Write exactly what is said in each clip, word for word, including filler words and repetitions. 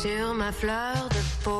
sur ma fleur de peau.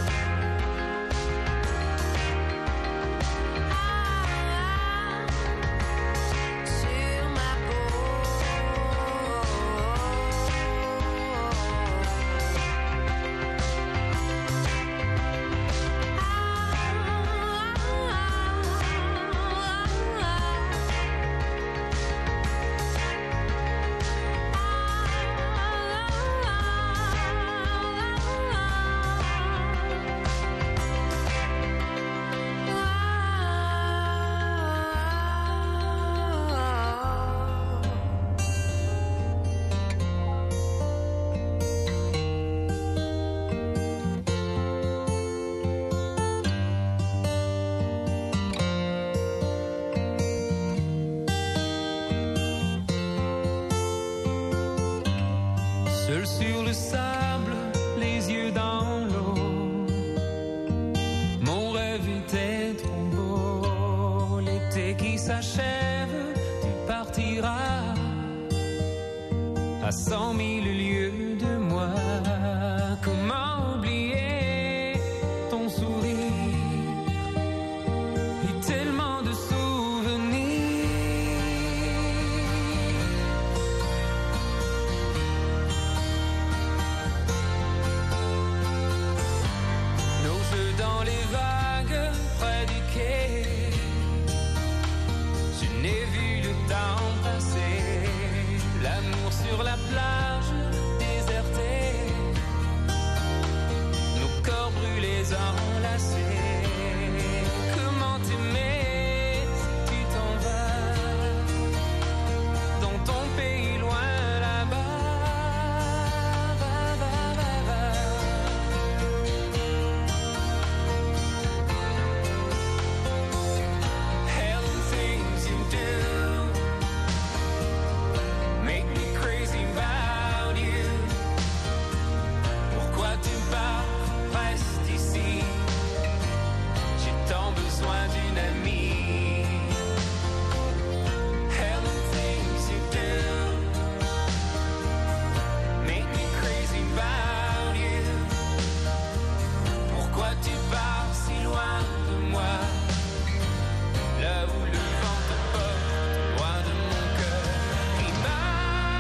À cent mille lieues de moi, comment oublier ton sourire et tellement de souvenirs. Nos jeux dans les vagues près du quai, je n'ai vu le temps passer. L'amour sur la plage désertée, nos corps brûlés enlacés. Comment t'aimer si tu t'en vas dans ton pays loin là-bas. Va, va, va, va. Hell and things you do make me crazy about you. Pourquoi tu pars, reste ici. J'ai tant besoin d'une amie. Hell and things you do make me crazy about you. Pourquoi tu pars si loin de moi, là où le vent te porte, loin de mon cœur qui bat.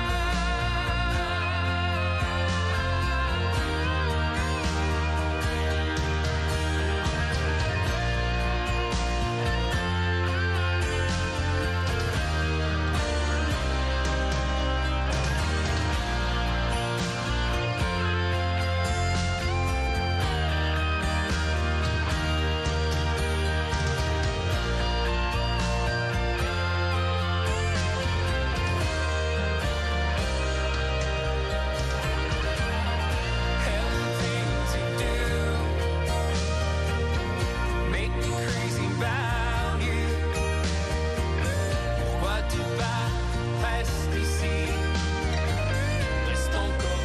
Hell and things you do make me crazy about you. Pourquoi tu pars, reste ici. Reste encore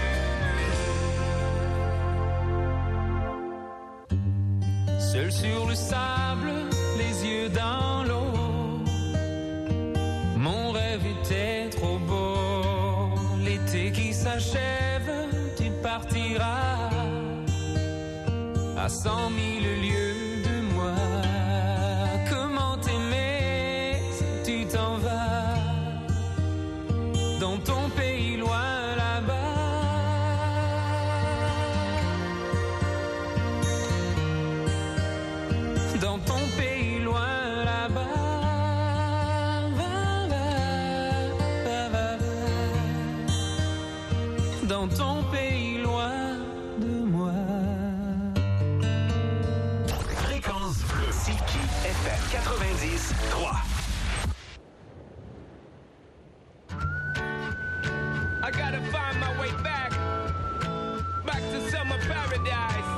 juste une nuit. Seul sur le sable, les yeux dans l'eau, mon rêve était trop beau. L'été qui s'achève, tu partiras à cent mille lieues de moi. Comment t'aimer si tu t'en vas dans ton pays loin là-bas. Dans ton pays loin là-bas. Va, va, va, va, va. Dans ton pays loin de moi. Fréquence Bleu. Ziki F M quatre-vingt-dix trois. I gotta find my way back, back to summer paradise.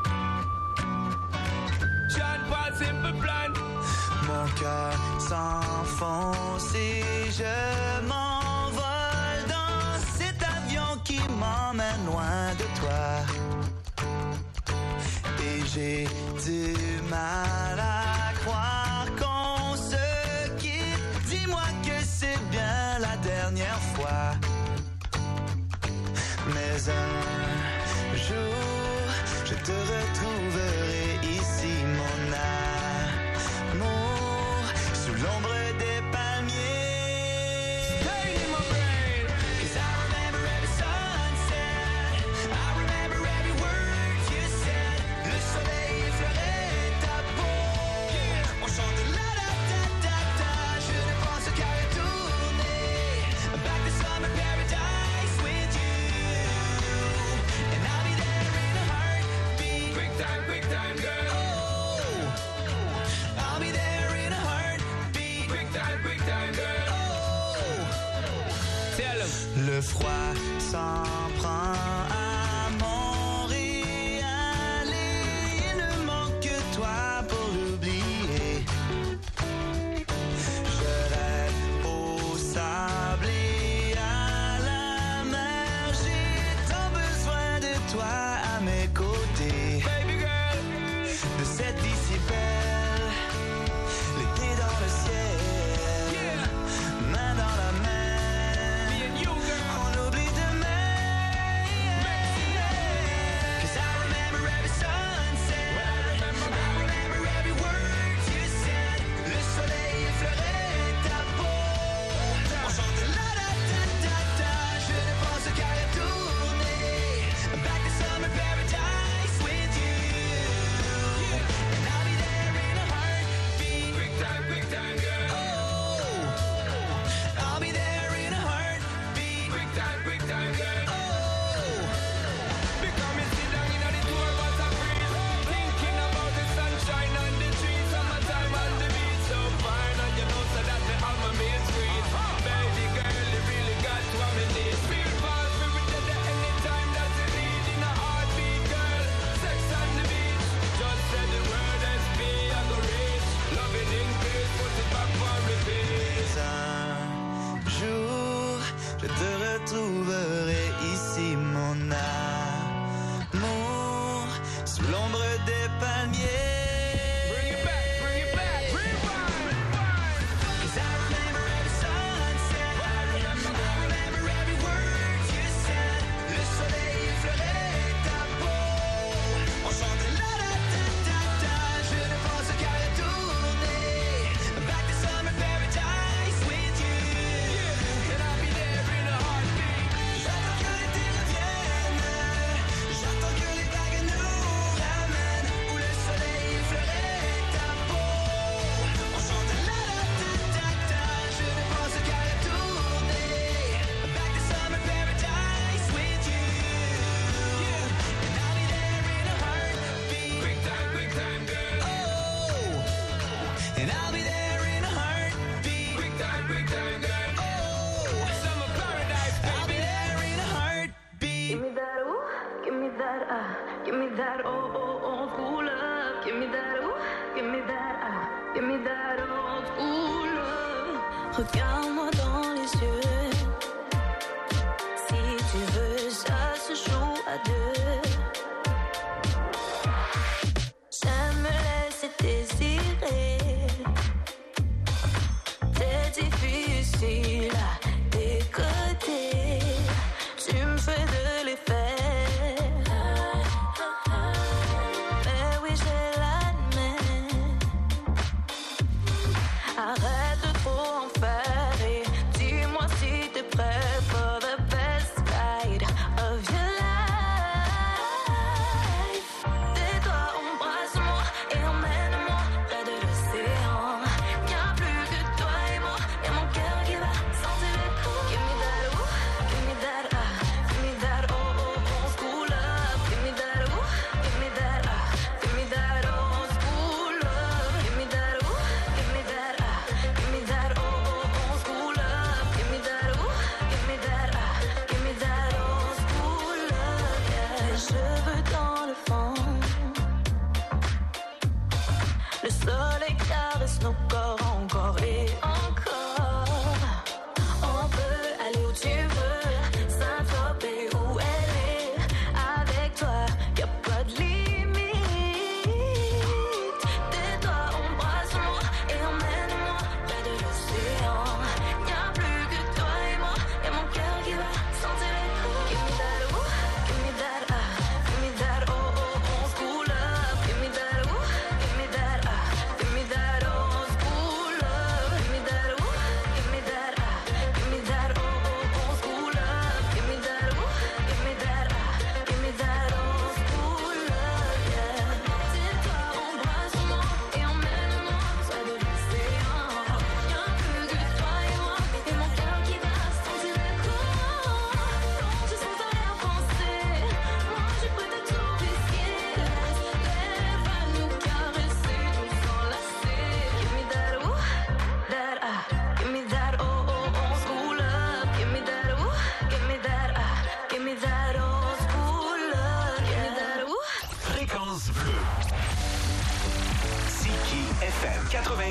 John Paul Simple Plan. Mon cœur s'enfonce et je m'envole dans cet avion qui m'emmène loin de toi. Et j'ai du mal à croire qu'on se quitte. Dis-moi que c'est bien la dernière fois. Mais un jour, je te retrouverai ici, mon amour, sous l'ombre des palmiers. Stay in my brain. 'Cause I remember every sunset, I remember every word you said. Le soleil effleurait ta peau, on chante la da da da da. Je ne pense qu'à retourner back to summer paradise with you, and I'll be there in a heartbeat. Quick time, quick time, girl. Oh, I'll be there in a heartbeat. Quick time, quick time, girl. Oh, Tell 'em. le froid s'en prend à Montréal et il ne manque que toi pour l'oublier. Je rêve au sable et à la mer. J'ai tant besoin de toi à mes côtés. Baby girl. De cette vie si belle, l'été dans le ciel, Yeah. main dans la main. Me and you, girl. On oublie demain. 'Cause I remember every sunset, I remember every word you said. Le soleil effleurait ta peau, on chante la da da da da. Je ne pense qu'à retourner back to summer paradise with you, and I'll be there in a heartbeat. Quick time, quick time, girl. Oh, I'll be there in a heartbeat. Quick time, quick time, girl. Oh, Because me sit down in the tour bus a breeze, thinking about the sunshine on the trees, summertime on the beach, so fine, and you know so that me have my main screen. Baby girl, you really got what me need. Feel fast, me with you there anytime that you need. In a heartbeat, girl, sex on the beach. Just say the word S P, I go reach. Loving in peace, put it back for repeat. un jour, je te retrouverai ici, mon amour, sous l'ombre des palmiers. Bring it back, bring it back, rewind, rewind. 'Cause I remember every sunset, I remember every word you said. Le soleil effleurait ta peau, on chante la da da da da. Je ne pense qu'à retourner back to summer paradise with you, And I'll be there in a heartbeat. j'attends que l'été revienne, j'attends que les vagues nous ramènent, où le soleil effleurait ta peau, on chante la da da da da. Je ne pense qu'à retourner back to summer paradise with you, and I'll be there in a heartbeat. Quick time, quick time, girl. Oh, and I'll be there in a heartbeat. Quick time, quick time, girl. Oh, Summer paradise, I'll be baby. there in a heartbeat. Give me that ooh, give me that ah, give me that oh oh old school love. Give me that ooh, give me that ah, give me that old school love. Regarde-moi dans les yeux. Si tu veux, ça se joue à deux. J'aime me laisser désirer. C'est difficile à décoder. Tu me fais de l'effet. Mais oui, je l'admets. Arrête de trop en faire.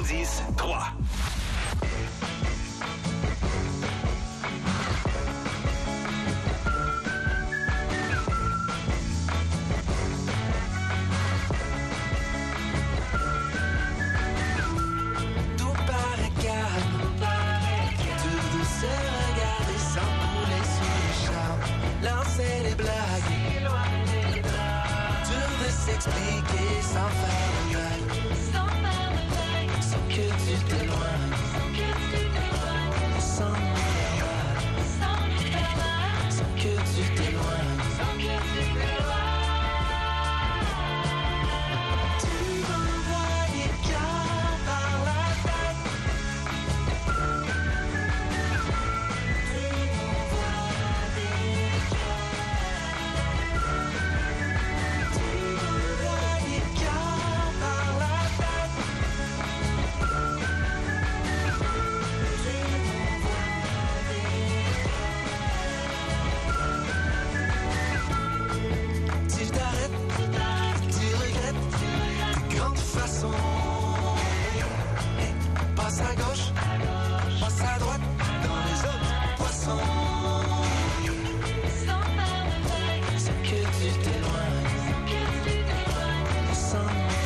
quatre-vingt-dix trois. Tout paraît calme, tout douce se regarder sans couler sous les charmes. Lancer des blagues, dur de s'expliquer sans faire de blague. Sans que tu t'éloignes.